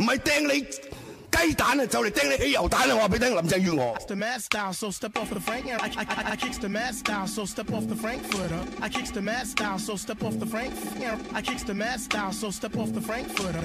係掟你雞蛋啊，就嚟掟你汽油彈啊！我話俾你聽，林鄭月娥。 The mad style, so step off the Frank. I kicks the mad style, so step off the Frankfurter. I kicks the mad style, so step off the Frank. I kicks the mad style, so step off the Frankfurter.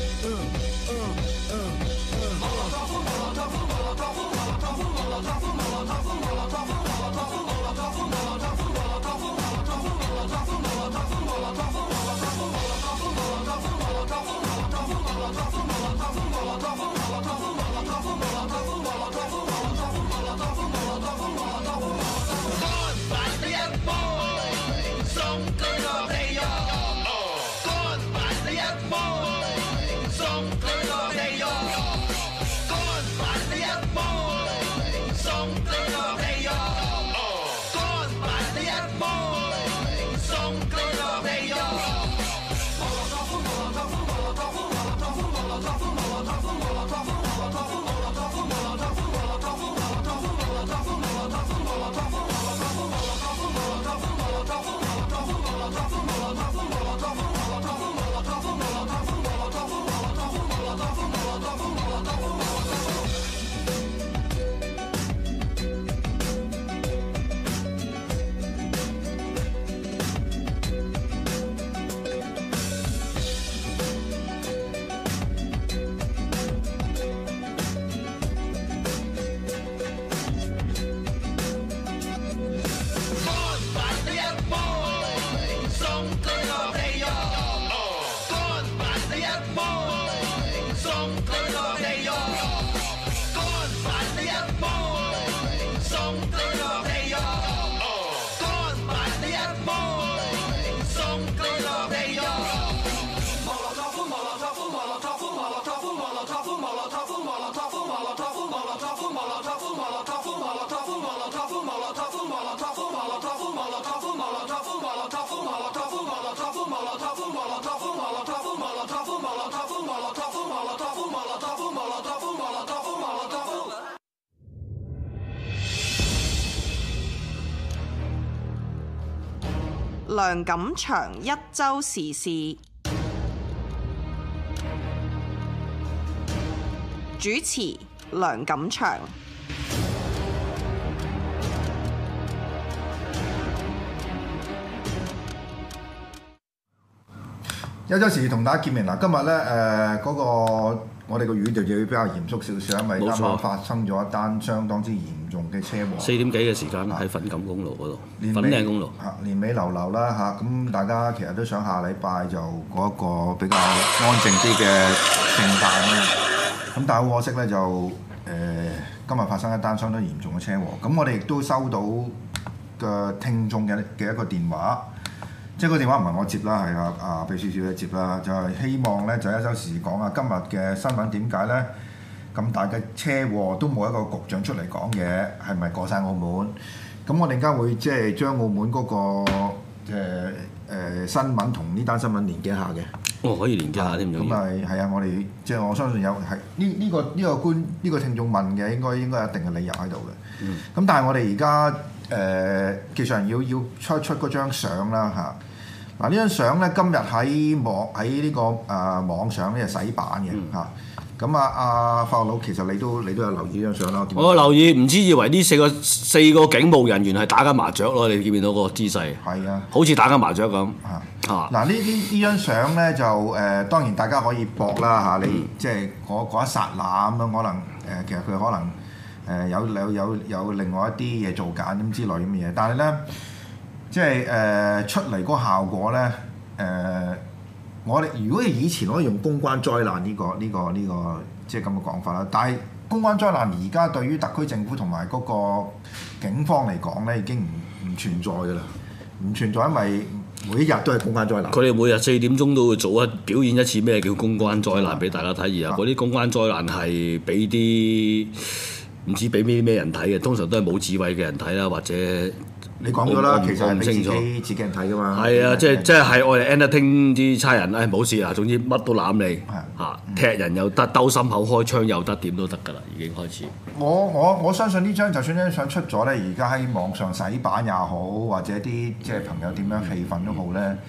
梁錦祥一週時事主持，梁錦祥。 一週時事同大家見面嗱，今日咧嗰個我哋個語調就要比較嚴肅少少，因為啱啱發生咗一單相當之嚴重嘅車禍。 4點幾嘅時間喺粉錦公路嗰度，粉嶺公路嚇，年尾流流啦嚇，咁大家其實都想下禮拜就過一個比較安靜啲嘅聖誕啦。咁但係好可惜咧，就今日發生一單相當嚴重嘅車禍。咁我哋亦都收到嘅聽眾嘅一個電話。即係個電話唔係我接啦，係阿秘書小姐接啦，就係希望咧就一週時講下今日嘅新聞點解咧咁大嘅車禍都冇一個局長出嚟講嘢，係咪過晒澳門？咁我哋而家會即係將澳門嗰個新聞同呢單新聞連結下嘅。 哦，可以連結下添， 咁咪係啊！我哋即係我相信有係呢個聽眾問嘅，應該有一定嘅理由喺度嘅。咁但係我哋而家技術人要出嗰張相啦嚇。嗱呢張相咧，今日喺呢個網上咧係洗版嘅嚇。咁阿法學佬，其實你都有留意呢張相啦。 我留意，唔知以為呢四個警務人員係打緊麻雀咯？你見唔見到個姿勢？係啊，好似打緊麻雀咁嚇。 嗱呢張相咧就當然大家可以搏啦嚇。你即係嗰一剎那咁樣，可能其實佢可能有另外一啲嘢做緊咁之類咁嘅嘢，但係咧。即係出嚟嗰個效果咧，我哋如果以前可以用公關災難呢個即係咁嘅講法啦，但係公關災難而家對於特區政府同埋嗰個警方嚟講咧，已經唔存在㗎啦，唔存在，因為每一日都係公關災難。 佢哋每日4點鐘都會表演一次咩叫公關災難俾大家睇，而嗰啲公關災難係俾啲唔知俾咩人睇嘅，通常都係冇智慧嘅人睇啦，或者。 你講咗啦，其實係俾自己人睇噶嘛。 係啊，即係我哋 entertain 啲差人，冇事啊，總之乜都攬你嚇，踢人又得，兜心口開槍又得，點都得㗎啦，已經開始。 我相信呢張就算呢張相出咗咧，而家喺網上洗版也好，或者啲即係朋友點樣氣憤都好咧，咁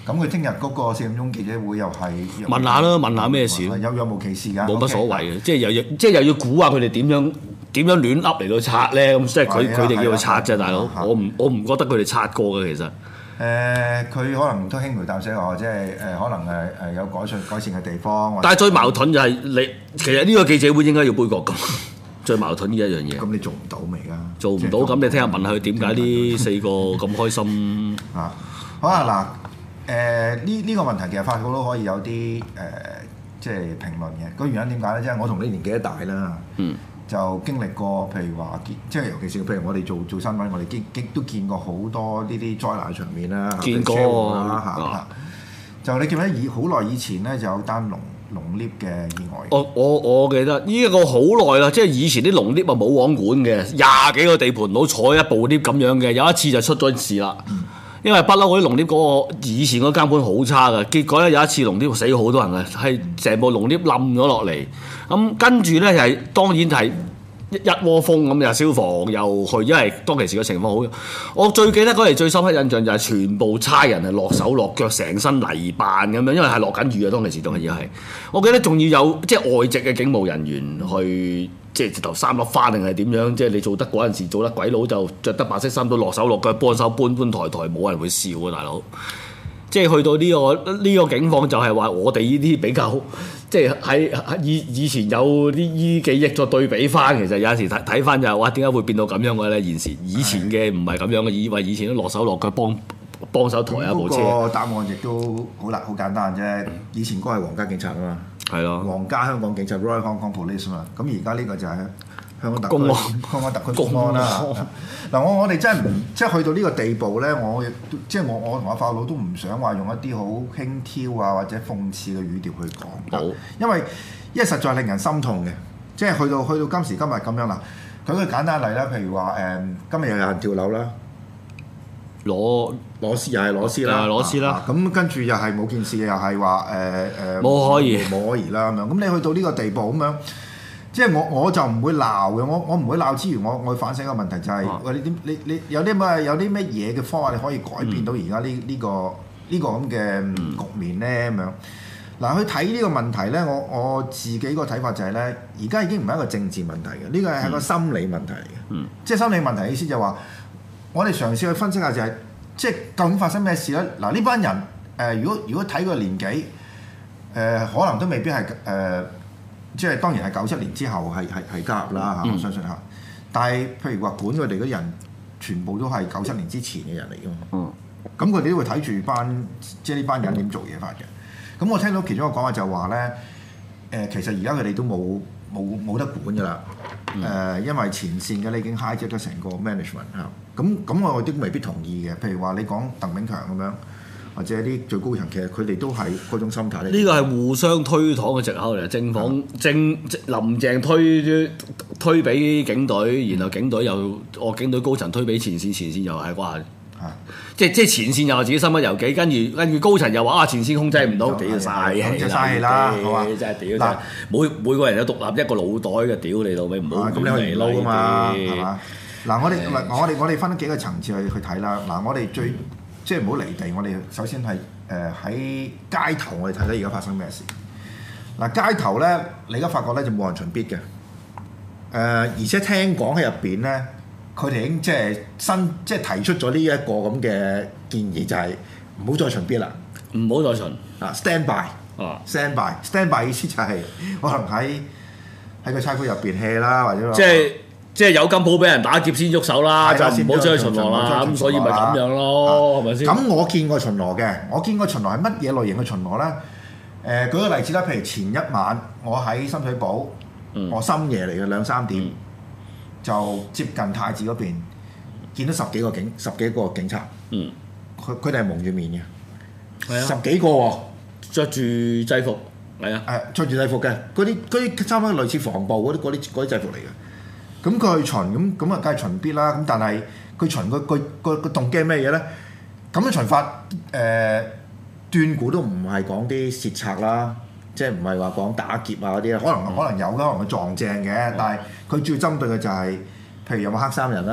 咁佢聽日嗰個4點鐘記者會又係問下啦，問下咩事咯？ 有冇歧視㗎？ 冇乜所謂嘅，即係又要估下佢哋點樣亂噏嚟到拆咧？咁即係佢哋叫佢拆啫，大佬。我唔覺得佢哋拆過嘅其實。 佢可能都輕描淡寫話，即係可能有改善嘅地方。 但係最矛盾就係其實呢個記者會應該要杯葛咁。最矛盾呢一樣嘢。 咁你做唔到未㗎？ 做唔到，咁你聽下問下佢點解呢4個咁開心啊？好啊嗱，呢個問題其實法國都可以有啲即係評論嘅。個原因點解咧？即係我同你年紀都大啦。就經歷過，譬如話即係尤其是譬如我哋做新聞，我哋都見過好多呢啲災難場面啦。 見過啦就你記唔記得好耐以前咧，就有單農 lift 嘅意外。 我記得呢一個好耐啦，即係以前啲農 lift 啊冇網管嘅，20幾個地盤佬坐一部 lift 咁樣嘅，有一次就出咗事啦。因為不嬲嗰啲農 lift 嗰個以前嗰監管好差嘅，結果咧有一次農 lift 死好多人嘅，係成部農 lift 冧咗落嚟。咁跟住咧係當然係一窩蜂咁，又消防又去，因為當其時嘅情況好。我最記得嗰嚟最深刻印象就係全部差人係落手落腳，成身泥扮咁樣，因為係落緊雨啊。當其時仲係我記得仲要有即係外籍嘅警務人員去。即係直頭3粒花定係點樣？即係你做得嗰陣時做得鬼佬就着得白色衫都落手落腳幫手搬抬，冇人會笑啊！大佬，即係去到呢個境況就係話我哋呢啲比較即係喺以前有啲記憶再對比翻，其實有陣時睇翻就係哇點解會變到咁樣嘅咧？現時以前嘅唔係咁樣嘅，以為以前都落手落腳幫手抬一部車。 個答案亦都好簡單啫。以前嗰係皇家警察啊嘛。係咯，皇家香港警察 Royal Hong Kong Police 嘛，咁而家呢個就係香港特區公安啦。嗱，我哋真係唔即係去到呢個地步咧，我同阿法佬都唔想話用一啲好輕佻啊或者諷刺嘅語調去講，因為實在令人心痛嘅，即係去到今時今日咁樣啦。舉個簡單例啦，譬如話今日又有人跳樓啦。攞屍啦，咁跟住又係冇件事，又係話冇可疑啦咁樣。咁你去到呢個地步咁樣，即係我就唔會鬧嘅。我唔會鬧之餘，我會反省一個問題就係、是，你有啲乜嘢嘅方法你可以改變到而家呢個咁嘅局面咧咁樣。嗱，去睇呢個問題咧，我自己個睇法就係咧，而家已經唔係一個政治問題嘅，呢個係一個心理問題嚟嘅。即係心理問題嘅意思就係話。我哋嘗試去分析下就係，即係究竟發生咩事咧？嗱，呢班人如果睇佢年紀，可能都未必係即係當然係97年之後係加入啦嚇，我相信嚇。但係譬如話管佢哋嗰啲人，全部都係97年之前嘅人嚟㗎嘛。咁佢哋都會睇住即係呢班人點做嘢法嘅。咁我聽到其中一個講法就係話咧，其實而家佢哋都冇得管㗎啦。因為前線嘅你已經 hijack 咗成個 management 嚇，咁我都未必同意嘅。譬如話你講鄧炳強咁樣，或者啲最高層，其實佢哋都係嗰種心態。 呢個係互相推搪嘅藉口嚟，林鄭推俾警隊，然後警隊警隊高層推俾前線又係啩？即係前線又話自己身不由己，跟住高層又話前線控制唔到，屌曬氣啦，係嘛？真係屌！每個人有獨立一個腦袋嘅，屌你老味唔好咁你可以撈啊嘛，係嘛？ 嗱，我哋分咗幾個層次去睇啦。嗱，我哋即係唔好離地，我哋首先係喺街頭，我哋睇睇而家發生咩事。嗱，街頭咧，你而家發覺咧就冇人巡必嘅，而且聽講喺入邊咧。佢哋已經即係提出咗呢一個咁嘅建議，就係唔好再巡必啦， 唔好再巡啊 stand by 意思就係可能喺個差區入邊 hea 啦，或者即係有金鋪俾人打劫先喐手啦，就唔好出去巡邏啦，咁所以咪咁樣咯，係咪先？ 咁我見過巡邏嘅，我見過巡邏係乜嘢類型嘅巡邏咧？舉個例子啦，譬如前一晚我喺深水埗，我深夜嚟嘅2-3點。就接近太子嗰邊，見到十幾個警察，佢哋係蒙住面嘅，10幾個喎， 着住制服，係啊， 着住制服嘅，嗰啲差唔多類似防暴嗰啲制服嚟嘅。咁佢去巡，咁啊梗係巡必啦。咁但係佢巡個動機係咩嘢咧？咁樣巡法斷估都唔係講啲竊賊啦。即係唔係話講打劫啊嗰啲，可能有㗎，可能佢撞正嘅，但係佢主要針對嘅就係，譬如有冇黑衫人啦，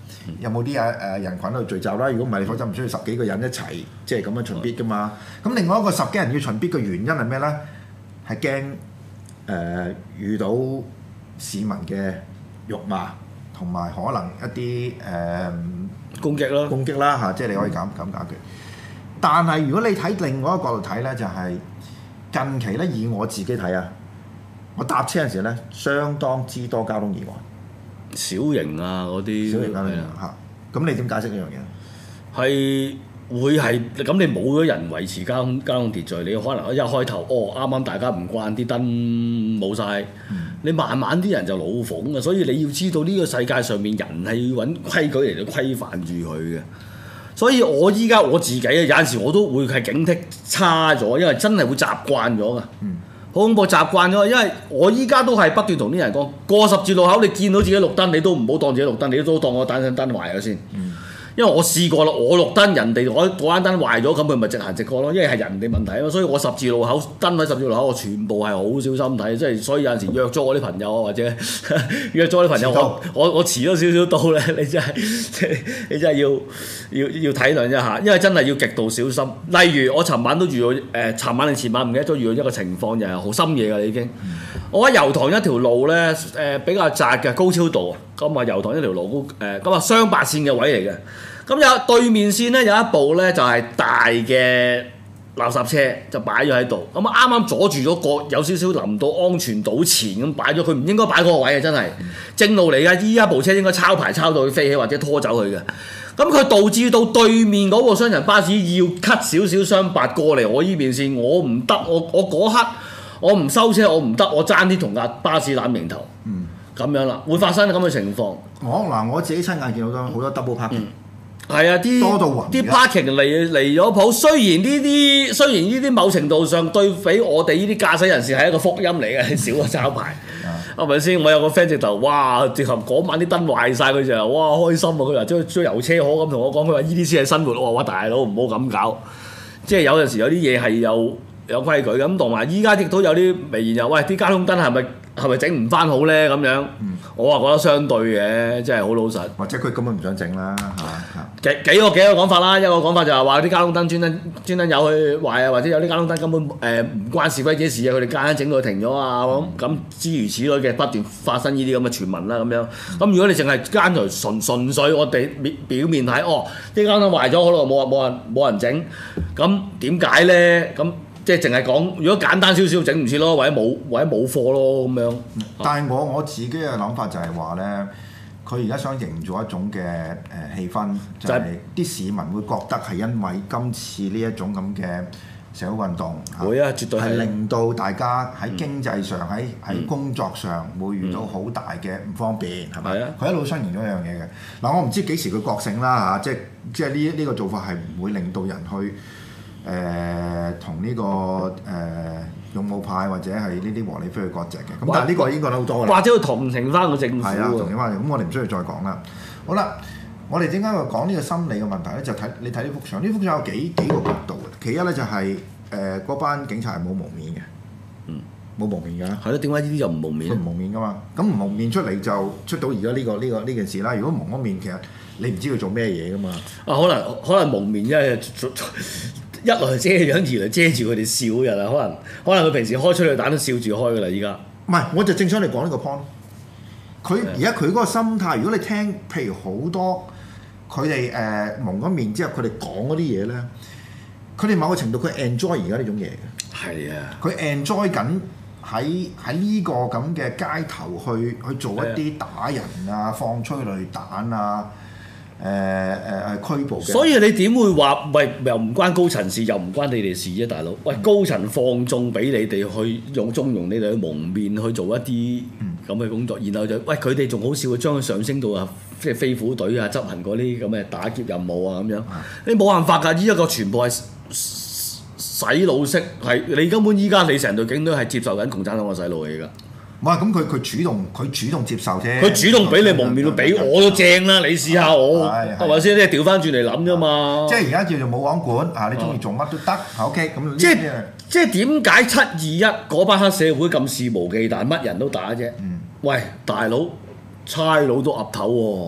有冇啲人群喺度聚集啦？如果唔係，你否則唔需要10幾個人一齊即係咁樣巡必噶嘛。咁另外一個10幾人要巡必嘅原因係咩咧？係驚遇到市民嘅辱罵，同埋可能一啲攻擊啦嚇，即係你可以咁解決。但係如果你睇另外一個角度睇咧，就係、近期咧，以我自己睇啊，我搭車嗰陣時咧，相當之多交通意外， 小型啊嗰啲， 小型交通意外嚇。咁你點解釋呢樣嘢？ 係會係咁，你冇咗人維持交通秩序，你可能一開頭啱啱大家唔慣啲燈冇晒，你慢慢啲人就老諷嘅，所以你要知道呢個世界上面人係要揾規矩嚟到規範住佢嘅。所以我依家我自己有陣時我都會係警惕差咗，因為真係會習慣咗㗎。好恐怖，習慣咗，因為我依家都係不斷同啲人講，過十字路口你見到自己綠燈，你都唔好當自己綠燈，你都當我單盞燈壞咗先。因為我試過啦，我綠燈，人哋嗰盞燈壞咗，咁佢咪直行直過咯。因為係人哋問題啊嘛，所以我十字路口燈喺十字路口，我全部係好小心睇，即係所以有陣時約咗我啲朋友啊，或者約咗啲朋友，我遲咗少少到咧，你真係要體諒一下，因為真係要極度小心。例如我尋晚都遇到尋晚定前晚唔記得咗遇到一個情況，就係好深夜㗎啦已經。我喺油塘一條路咧比較窄嘅高超道啊，咁啊油塘一條路咁啊雙白線嘅位嚟嘅。咁有對面線咧有一部咧就係大嘅垃圾車就擺咗喺度，咁啊啱啱阻住咗個有少少臨到安全島前咁擺咗，佢唔應該擺嗰個位嘅，真係正路嚟㗎。依家部車應該抄牌抄到佢飛起或者拖走佢嘅，咁佢導致到對面嗰部雙人巴士要 cut 少少雙白過嚟我依邊線，我唔得，我嗰刻我唔收車我唔得，我爭啲同架巴士攬迎頭，咁樣啦，會發生咁嘅情況。 我自己親眼見到好多 double parking。 係啊， 多到暈啲 parking 嚟咗鋪，雖然呢啲某程度上對比我哋呢啲駕駛人士係一個福音嚟嘅，少咗抄牌，係咪先？我有個 friend 直頭，哇！直頭嗰晚啲燈壞晒，佢就話哇開心啊！佢話將油車河咁同我講，佢話呢啲先係生活。我話大佬唔好咁搞，即係有陣時有啲嘢係有規矩咁，同埋依家亦都有啲微言又喂啲交通燈係咪整唔翻好咧咁樣？我話覺得相對嘅，真係好老實。 或者佢根本唔想整啦嚇。 幾個講法啦，一個講法就係話啲交通燈專登有去壞啊，或者有啲交通燈根本唔關示威者事啊，佢哋夾硬整到佢停咗啊咁諸如此類嘅不斷發生呢啲咁嘅傳聞啦咁樣。咁如果你淨係間台純粹我哋表面睇，啲交通壞咗好耐冇人整，咁點解咧？咁即係淨係講，如果簡單少少整唔切咯，或者冇貨咯咁樣。 但係我自己嘅諗法就係話咧，佢而家想營造一種嘅氣氛，就係啲市民會覺得係因為今次呢一種咁嘅社會運動， 會啊，絕對係令到大家喺經濟上喺工作上會遇到好大嘅唔方便，係咪？佢一路想營造一樣嘢嘅。嗱，我唔知幾時佢覺醒啦嚇，即係呢個做法係唔會令到人去。同呢個勇武派或者係呢啲和理非去割席嘅，咁但係呢個已經講得好多啦。 或者要同情翻個政府。 係啊，同情翻嚟，咁我哋唔需要再講啦。好啦，我哋點解會講呢個心理嘅問題咧？就睇你睇呢幅相，呢幅相有幾個角度嘅。其一咧就係嗰班警察係冇蒙面嘅，冇蒙面㗎。 係咯，點解呢啲就唔蒙面？ 佢唔蒙面㗎嘛，咁唔蒙面出嚟就出到而家呢件事啦。如果蒙咗面，其實你唔知佢做咩嘢㗎嘛。 可能蒙面因為。一來遮樣，二來遮住佢哋笑嘅啦。可能佢平時開催淚彈都笑住開嘅啦。依家唔係，我就正想你講呢個 point。佢而家佢嗰個心態，如果你聽，譬如好多佢哋蒙咗面之後，佢哋講嗰啲嘢咧，佢哋某個程度佢 enjoy 而家呢種嘢嘅。係啊，佢 enjoy 緊喺呢個咁嘅街頭去做一啲打人啊、放催淚彈啊。拘捕嘅， 所以你點會話喂又唔關高層事，又唔關你哋事啫，大佬？喂，高層放縱俾你哋去縱容你哋去蒙面去做一啲咁嘅工作，然後就喂佢哋仲好笑，將佢上升到啊，即係飛虎隊啊，執行嗰啲咁嘅打劫任務啊咁樣。你冇辦法㗎，呢一個全部係洗腦式，係你根本依家你成隊警隊係接受緊共產黨嘅洗腦嚟㗎。 唔係咁，佢主動接受啫。 佢主動俾你蒙面，俾我都正啦。你試下我，係咪先？即係調翻轉嚟諗啫嘛。即係而家叫做冇網管啊！你中意做乜都得，OK 咁。 即係點解721嗰班黑社會咁肆無忌憚，乜人都打啫？喂，大佬差佬都岌頭喎。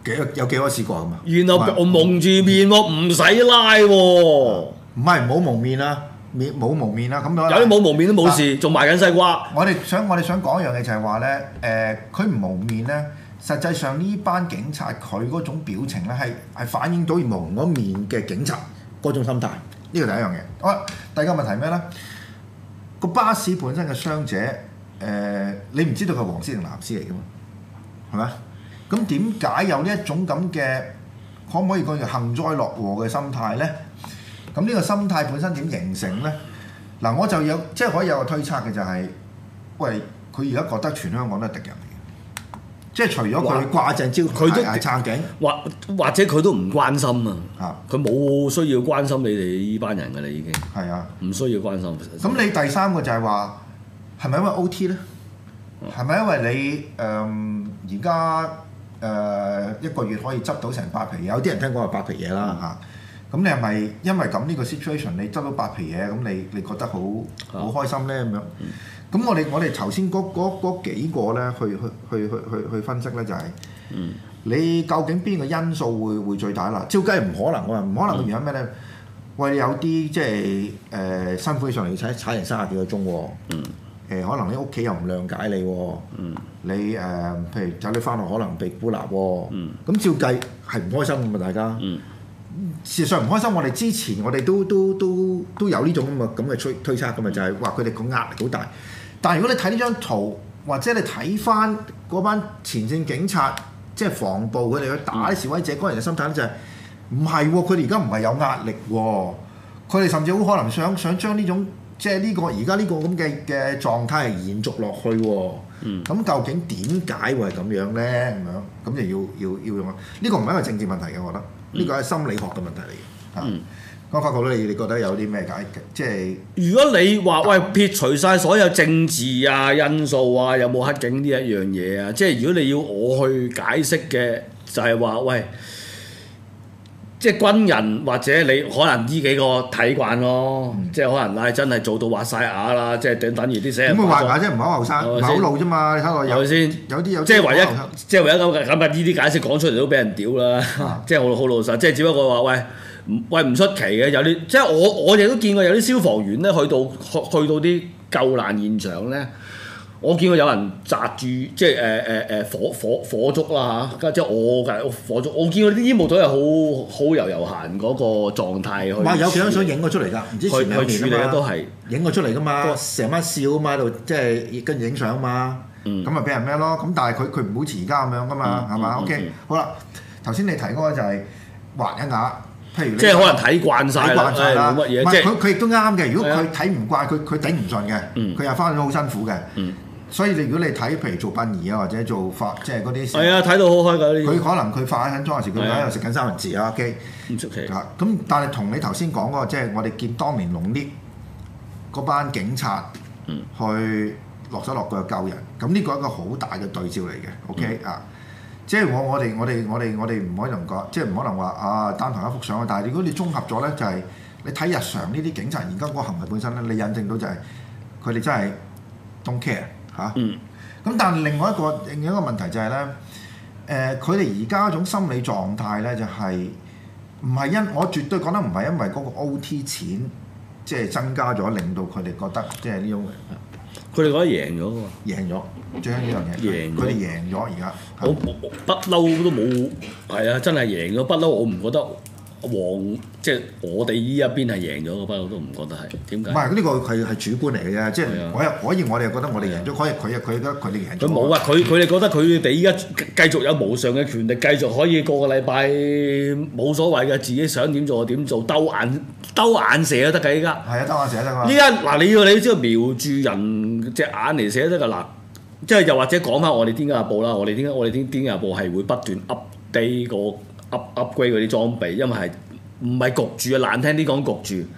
有幾多試過咁啊？ 然後我蒙住面喎，唔使拉喎。 唔係冇蒙面啦，冇蒙面啦，咁樣有啲冇蒙面都冇事，仲賣緊西瓜。 我哋想講一樣嘢就係話咧，佢唔蒙面咧，實際上呢班警察佢嗰種表情咧係反映到蒙咗面嘅警察嗰種心態，呢個第一樣嘢。好，第二個問題咩咧？個巴士本身嘅傷者，你唔知道佢黃絲定藍絲嚟噶嘛？係咪？咁點解有呢一種咁嘅可唔可以講叫幸災樂禍嘅心態咧？咁呢個心態本身點形成咧？嗱，我就有即係可以有個推測嘅就係、喂，佢而家覺得全香港都係敵人嚟嘅，即係除咗佢掛正招牌，佢都係撐警， 或者佢都唔關心啊！ 佢冇需要關心你哋呢班人㗎啦，已經係啊， 唔需要關心。 咁你第三個就係話係咪因為 OT 咧？係咪因為你而家一個月可以執到成8皮嘢？有啲人聽講係8皮嘢啦嚇。咁你係咪因為咁呢個 situation 你執到8皮嘢，咁你覺得好開心咧咁樣？咁我哋頭先嗰幾個咧去分析咧就係、你究竟邊個因素會最大啦？照計唔可能喎，唔可能嘅原因咩咧？喂，有啲即係辛苦起上嚟要踩人30幾個鐘喎。可能你屋企又唔諒解你喎。你譬如仔女翻學可能被孤立喎。咁照計係唔開心㗎嘛，大家。事實上唔開心，我哋之前我哋都有呢種咁嘅推測㗎嘛，就係話佢哋個壓力好大。但係如果你睇呢張圖，或者你睇翻嗰班前線警察，即係防暴佢哋去打啲示威者嗰人嘅心態咧，就係唔係喎？佢哋而家唔係有壓力喎，佢哋甚至好可能想將呢種即係呢個而家呢個咁嘅狀態係延續落去喎。咁究竟點解會係咁樣咧？咁就要用呢個唔係一個政治問題嘅，我覺得。呢個係心理學嘅問題嚟嘅。我發覺你覺得有啲咩解？即係如果你話喂撇除晒所有政治啊因素啊，有冇黑警呢一樣嘢啊？即係如果你要我去解釋嘅，就係話喂，即係軍人或者你可能呢幾個睇慣咯，即係可能真係做到滑晒牙啦，即係等於啲死人。 點會滑牙啫？唔係好後生，唔係好老啫嘛。你睇落有先，有啲即係唯一咁呢啲解釋講出嚟都俾人屌啦。即係好老實，即係只不過話喂唔出奇嘅，有啲即係我哋都見過有啲消防員咧去到啲救難現場咧，我見過有人擲住即係火燭啦嚇，即係我嘅火燭，我見過啲煙霧隊係好悠閒嗰個狀態去。 哇！有幾張相影咗出嚟㗎，唔知前兩年處理都係影咗出嚟㗎嘛，成班笑啊嘛喺度，即係跟住影相啊嘛，咁咪俾人咩咯？咁但係佢唔好似而家咁樣㗎嘛，係嘛？OK，好啦，頭先你提嗰個就係滑一牙。譬如你即係可能睇慣晒啦，冇乜嘢。 唔係佢亦都啱嘅。如果佢睇唔慣，佢頂唔順嘅，佢又翻去好辛苦嘅。所以如果你睇譬如做殯儀啊，或者做法即係嗰啲， 係啊，睇到好開㗎。 佢可能佢化緊妝嗰時，佢喺度食緊三文治啊。OK， 唔出奇。 咁但係同你頭先講嗰個，即係我哋見當年龍 lift 嗰班警察去落手落腳救人，咁呢個係一個好大嘅對照嚟嘅。OK 啊。即係我哋唔可以能講，即係唔可能話啊單憑一幅相啊！但係如果你綜合咗咧，就係你睇日常呢啲警察而家嗰個行為本身咧，你印證到就係佢哋真係 don't care 嚇。咁但係另外一個問題就係咧，佢哋而家嗰種心理狀態咧，就係唔係我絕對講得唔係因為嗰個 OT 錢即係增加咗，令到佢哋覺得即係呢種。 佢哋覺得贏咗喎， 贏咗，最緊要呢樣嘢，佢哋贏咗而家。 我不嬲都冇，係啊，真係贏咗不嬲，我唔覺得即係我哋依一邊係贏咗嘅，不嬲都唔覺得係點解？ 唔係呢個係主觀嚟嘅啫，即係我哋又覺得我哋贏咗，佢覺得佢哋贏咗。 佢冇啊！佢哋覺得佢哋依家繼續有無上嘅權力，繼續可以個禮拜冇所謂嘅，自己想點做就點做，兜眼射都得㗎依家。係啊，兜眼射都得㗎。依家嗱，你要知道瞄住人隻眼嚟射都得㗎嗱，即係又或者講翻我哋《癲狗日報》啦，我哋《癲狗日報》係會不斷 update upgrade 嗰啲裝備，因為係唔係焗住啊？難聽啲講焗住，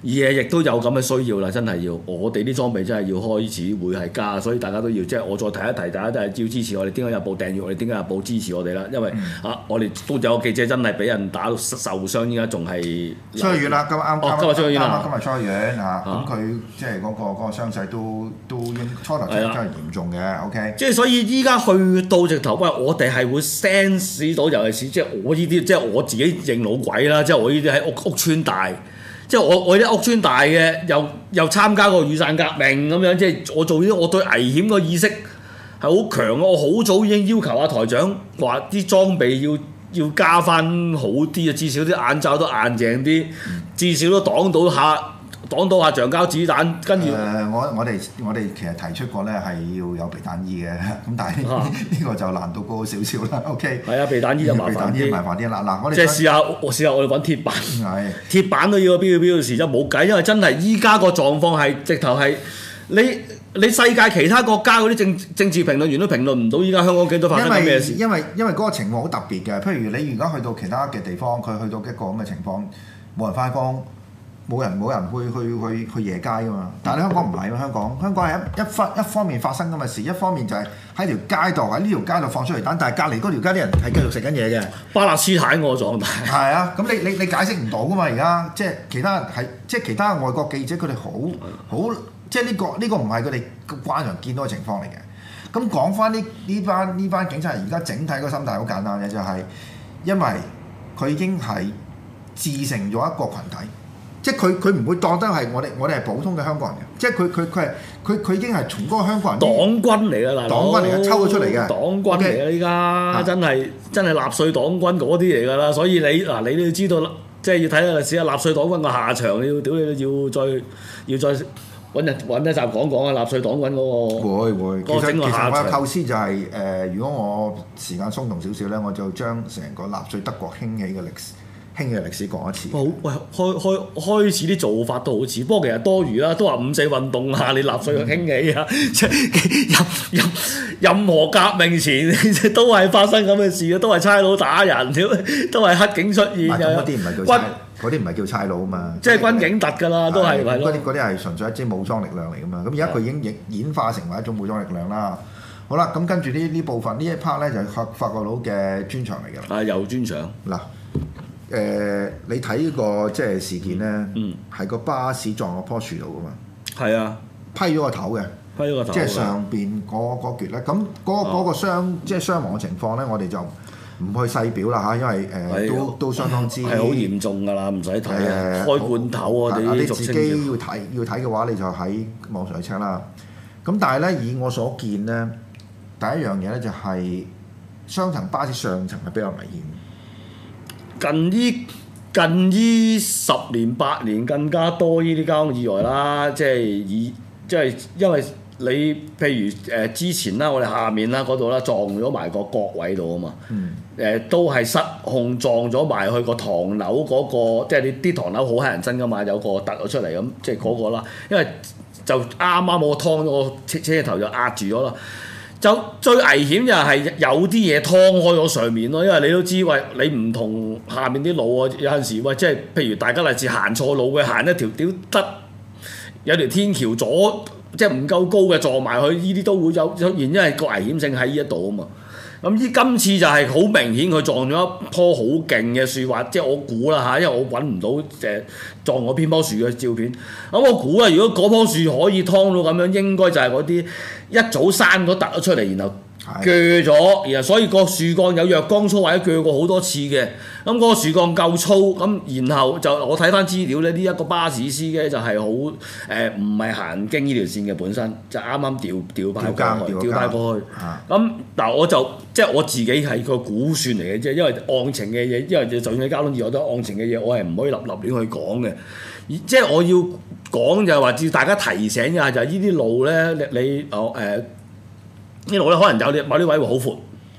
亦都有咁嘅需要啦，真係要我哋啲裝備真係要開始會係加，所以大家都要即係我再提一提，大家都係要支持我哋《點解日報》訂閱我哋《點解日報》支持我哋啦，因為我哋都有記者真係俾人打到受傷，依家仲係出咗院啦，今日出咗院啦， 今日出咗院嚇，咁佢即係嗰個傷勢都應初頭真係嚴重嘅 ，OK。 即係所以依家去到直頭，喂，我哋係會 sense 到，尤其是即係我呢啲，即係我自己認老鬼啦，即係我呢啲喺屋村大。即係我啲屋村大嘅，又參加過雨傘革命咁樣，即係我做呢啲，我對危險個意識係好強。我好早已經要求阿台長話啲裝備要加翻好啲啊，至少啲眼罩都硬淨啲，至少都擋到下橡膠子彈。跟住我哋其實提出過咧係要有避彈衣嘅，咁但係呢個就難度高少少啦。OK。係啊， 避彈衣就麻煩啲。 嗱，我哋即係試下我哋揾鐵板。係。鐵板都要標時就冇計，因為真係依家個狀況係直頭係你世界其他國家嗰啲政治評論員都評論唔到依家香港幾多發生緊咩事。 因為嗰個情況好特別嘅，譬如你而家去到其他嘅地方，佢去到一個咁嘅情況，冇人返工。冇人去夜街噶嘛，但係香港唔係啊！香港係一方面發生咁嘅事，一方面就係喺條街度喺呢條街度放出嚟彈，但係隔離嗰條街啲人係繼續食緊嘢嘅。巴勒斯坦嗰個狀態。係啊，咁你解釋唔到噶嘛？而家即係其他外國記者佢哋好即係呢個唔係佢哋慣常見到嘅情況嚟嘅。咁講翻呢班警察而家整體個心態好簡單嘅，就係因為佢已經係自成咗一個群體。即係佢唔會當得係我哋係普通嘅香港人嘅，即係佢已經係從嗰個香港人黨軍嚟㗎， 黨軍嚟嘅，抽咗出嚟嘅黨軍嚟嘅依家真係納粹黨軍嗰啲嚟㗎啦，所以你都要知道，即係要睇下歷史啊，納粹黨軍個下場，你要再揾一集講啊，納粹黨軍嗰個會其實我嘅構思就係如果我時間鬆動少少咧，我就將成個納粹德國興起嘅歷史講一次。 好喂，開始啲做法都好似，不過其實多餘啦，都話五四運動啊，你納粹嘅興起啊，即係任何革命前都係發生咁嘅事啊，都係差佬打人，都係黑警出現嘅。 嗰啲唔係叫差佬啊嘛， 即係軍警特㗎啦，都係係咯。 嗰啲係純粹一支武裝力量嚟㗎嘛。咁而家佢已經演化成為一種武裝力量啦。好啦，咁跟住呢部分呢一 part 咧就係法國佬嘅專場嚟㗎啦。有專場嗱。你睇呢個即係事件咧，係個巴士撞落棵樹度噶嘛？係啊，批咗個頭嘅，即係上邊嗰橛咧。咁嗰個即係傷亡嘅情況咧，我哋就唔去細表啦嚇，因為都相當之係好嚴重㗎啦，唔使睇開罐頭我哋你自己要睇嘅話，你就喺網上去 check 啦。咁但係咧，以我所見咧，第一樣嘢咧就係雙層巴士上層係比較危險。近呢10年8年更加多呢啲交通意外啦，即係因為你譬如之前啦，我哋下面啦嗰度啦撞咗埋個角位度啊嘛，都係失控撞咗埋去個唐樓嗰個，即係你啲唐樓好乞人憎噶嘛，有個突咗出嚟咁，即係嗰個啦，因為就啱啱我劏咗個車頭就壓住咗啦。就最危險就係有啲嘢劏開咗上面咯，因為你都知喂，你唔同下面啲路啊，有陣時喂，即係譬如大家例如行錯路嘅，行一條屌得有條天橋左，即係唔夠高嘅撞埋去，呢啲都會有出現，因為個危險性喺呢一度啊嘛。咁今次就係好明顯佢撞咗一棵好勁嘅樹，或即係我估啦嚇，因為我揾唔到撞嗰邊棵樹嘅照片。咁我估啦，如果嗰棵樹可以劏到咁樣，應該就係嗰啲一早生咗突咗出嚟，然後鋸咗，然後所以個樹幹有若干粗或者鋸過好多次嘅。咁嗰個樹幹夠粗，咁然後就我睇翻資料咧，呢一個巴士司機就係好唔係行經呢條線嘅本身，就啱啱調派過去。咁嗱，我就即係我自己係個估算嚟嘅啫，因為案情嘅嘢，因為就算交通意外都案情嘅嘢，我係唔可以立亂去講嘅。即係我要講就係話，要大家提醒一下，就係呢啲路咧，你呢路咧可能有啲某啲位會好闊，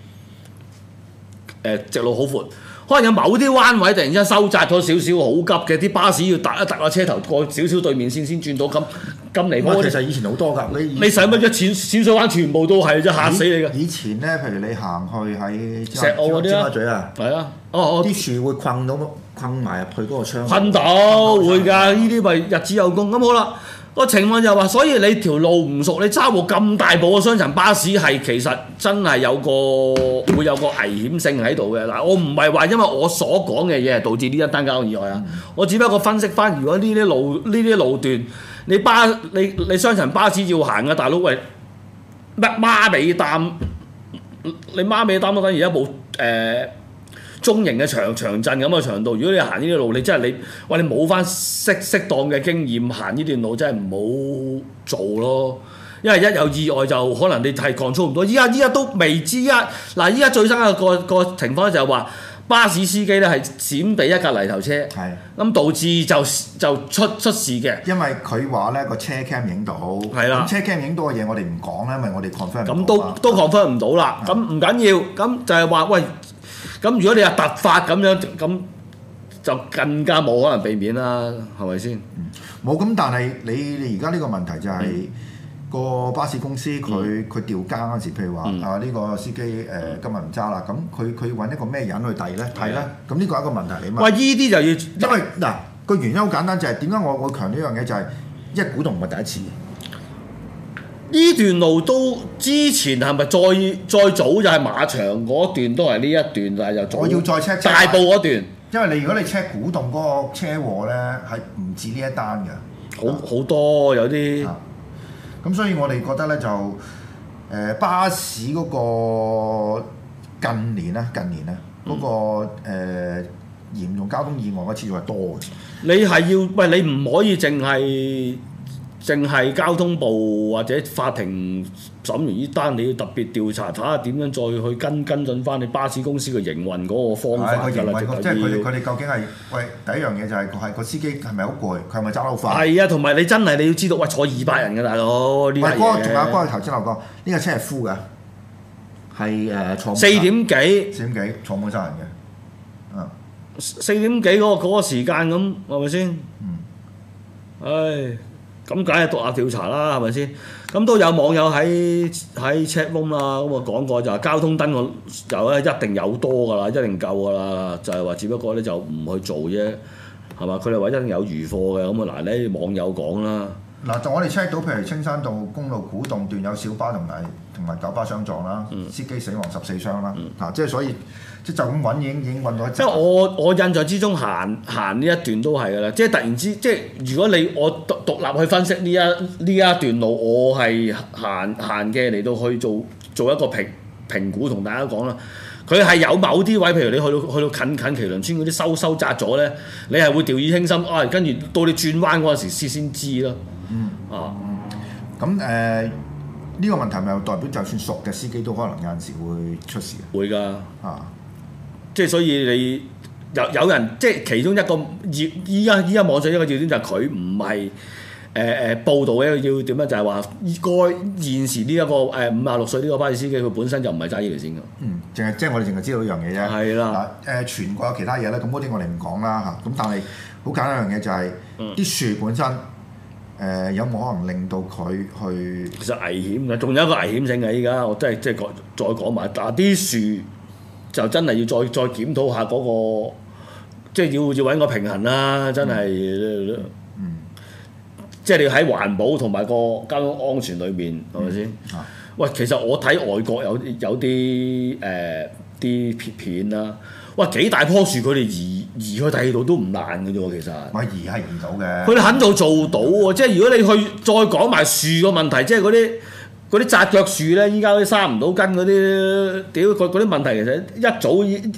直路好闊。可能有某啲彎位突然之間收窄咗少少，好急嘅啲巴士要突一突個車頭過少少對面線先轉到咁離譜。其實以前好多㗎，你使乜一淺水灣全部都係啫，嚇死你㗎！以前咧，譬如你行去喺尖沙咀啊，係啊，啲樹會困到困埋入去嗰個窗。 困到會㗎，呢啲咪日子有功。咁好啦，個情況就話，所以你條路唔熟，你揸部咁大部嘅雙層巴士係其實真係會有個危險性喺度嘅。嗱，我唔係話因為我所講嘅嘢係導致呢一單交通意外啊，我只不過分析翻，如果呢啲路段你雙層巴士要行嘅，大佬喂孖尾擔，你孖尾擔都等於一部中型嘅長陣咁嘅長度。如果你行呢啲路，你真係你冇翻適當嘅經驗行呢段路，真係唔好做咯。因為一有意外就可能你係control唔到。依家都未知。依家最新嘅個情況就係話，巴士司機咧係閃避一架泥頭車，咁導致就出事嘅。 因為佢話咧個車 cam 影到， 係啦， 咁車 cam 影到嘅嘢我哋唔講啦，因為我哋 confirm 唔到。咁都 confirm 唔到啦。咁唔緊要，咁就係話喂。咁如果你係突發咁樣，咁就更加冇可能避免啦，係咪先？ 冇咁，但係你而家呢個問題就係、個巴士公司佢調更嗰時，譬如話呢個司機今日唔揸啦，咁佢揾一個咩人去遞咧？係啦，咁呢個係一個問題嚟嘛。 喂，依啲就要因為嗱個原因好簡單，就係點解我強調呢樣嘢就係、因為古洞唔係第一次。 呢段路都之前係咪再早就係馬場嗰段都係呢一段，但係又我要再 check 大埔嗰段， 因為如果你 check 古洞嗰個車禍咧，係唔止呢一單嘅， 好多有啲。 咁所以我哋覺得咧就巴士嗰個近年咧嗰個嚴重交通意外嘅次數係多嘅。 你係你唔可以淨係交通部或者法庭審完呢單，你要特別調查睇下點樣再去跟進翻你巴士公司嘅營運嗰個方法㗎啦。 即係佢哋究竟係第一樣嘢就係個司機係咪好攰，佢係咪揸得好快？ 係啊，同埋你真係你要知道，坐200人嘅大佬呢啲嘢。 仲有嗰個頭先我講，呢架車係 full 嘅，係坐 4點幾坐滿晒人嘅 ，4點幾嗰個時間咁係咪先？唉。咁梗係獨立調查啦，係咪先？咁都有網友喺 chat room 啦，咁啊講過就係交通燈個就咧一定有多㗎啦，一定夠㗎啦，就係話只不過咧就唔去做啫，係嘛？佢哋話一定有餘貨嘅，咁啊嗱呢網友講啦。 嗱，就我哋 check 到，譬如青山道公路古洞段有小巴同埋九巴相撞啦，司機死亡14傷啦，即係所以即係就咁揾已經揾到一。即係我印象之中行呢一段都係㗎啦，即係突然之即係如果我獨立去分析呢一段路，我係行嘅嚟到去做一個評估同大家講啦。佢係有某啲位，譬如你去到近麒麟村嗰啲收窄咗咧，你係會掉以輕心啊！跟住到你轉彎嗰陣時先知咯。 咁呢個問題咪又代表就算熟嘅司機都可能有陣時會出事？ 會㗎。即係所以你有人即係其中一個依家網上一個要點就係佢唔係報導嘅要點咧，就係話該現時呢一個56歲呢個巴士司機佢本身就唔係揸呢條線㗎。 即係我哋淨係知道一樣嘢啫。係啦。全國有其他嘢咧，咁嗰啲我哋唔講啦嚇。咁但係好簡單一樣嘢就係啲樹本身。有冇可能令到佢去？ 其實危險嘅，仲有一個危險性嘅。依家我真係再講埋，但係啲樹就真係要再檢討下嗰個，即係要揾個平衡啦。真係，即係你喺環保同埋個交通安全裏面，係咪先？喂，其實我睇外國有啲啲片啦。哇！幾大棵樹，佢哋移去第二度都唔難嘅啫喎，其實。 咪移係移到嘅。 佢哋肯做到喎，即係如果你去再講埋樹個問題，即係嗰啲紮腳樹咧，依家都生唔到根嗰啲，屌嗰啲問題其實一早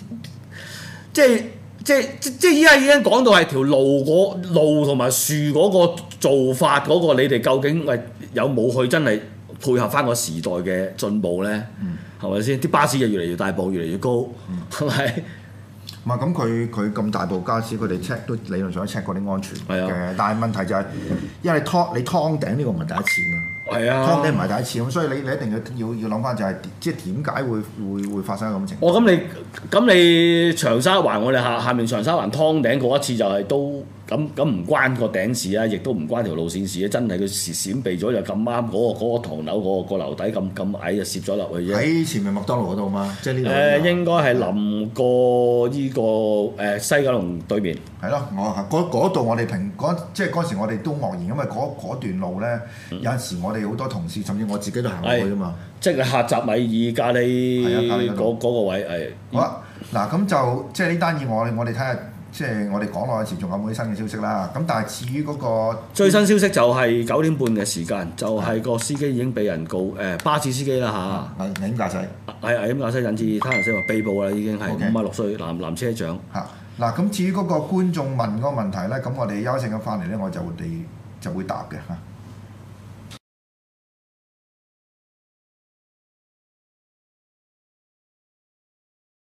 即係依家已經講到係條路同埋樹嗰個做法嗰個，你哋究竟有冇去真係配合翻個時代嘅進步咧？係咪先？啲巴士就越嚟越大部，越嚟越高，係咪？ 唔係咁，佢咁大部巴士，佢哋 check 都理論上都 check 過啲安全嘅。但係問題就係，因為你劏頂呢個唔係第一次嘛。 係啊， 湯頂唔係第一次咁，所以你一定要諗翻就係即係點解會發生咁嘅情況？ 哦，咁你長沙灣我哋下面長沙灣湯頂嗰一次就係都咁唔關個頂事啊，亦都唔關條路線事啊，真係佢閃避咗就咁啱嗰個唐樓個樓底咁矮就攝咗落去啫。 喺前面麥當勞嗰度嘛，即係呢度。 應該係臨過呢個西九龍對面。 係咯，嗰度我哋即係嗰時我哋都愕然，因為嗰段路咧有陣時我哋好多同事，甚至我自己都行過去㗎嘛。 即係客集米爾咖喱嗰個位係。 好啦，嗱咁就即係呢單嘢我哋睇下。即係我哋講落去時仲有冇啲新嘅消息啦？咁但係至於嗰個最新消息就係9點半嘅時間，就係個司機已經被人告巴士司機啦嚇， 危險駕駛係危險駕駛引致他人死亡被捕啦，已經係56歲男車長嚇。嗱咁至於嗰個觀眾問嗰個問題咧，咁我哋休息緊翻嚟咧，我就會答嘅嚇。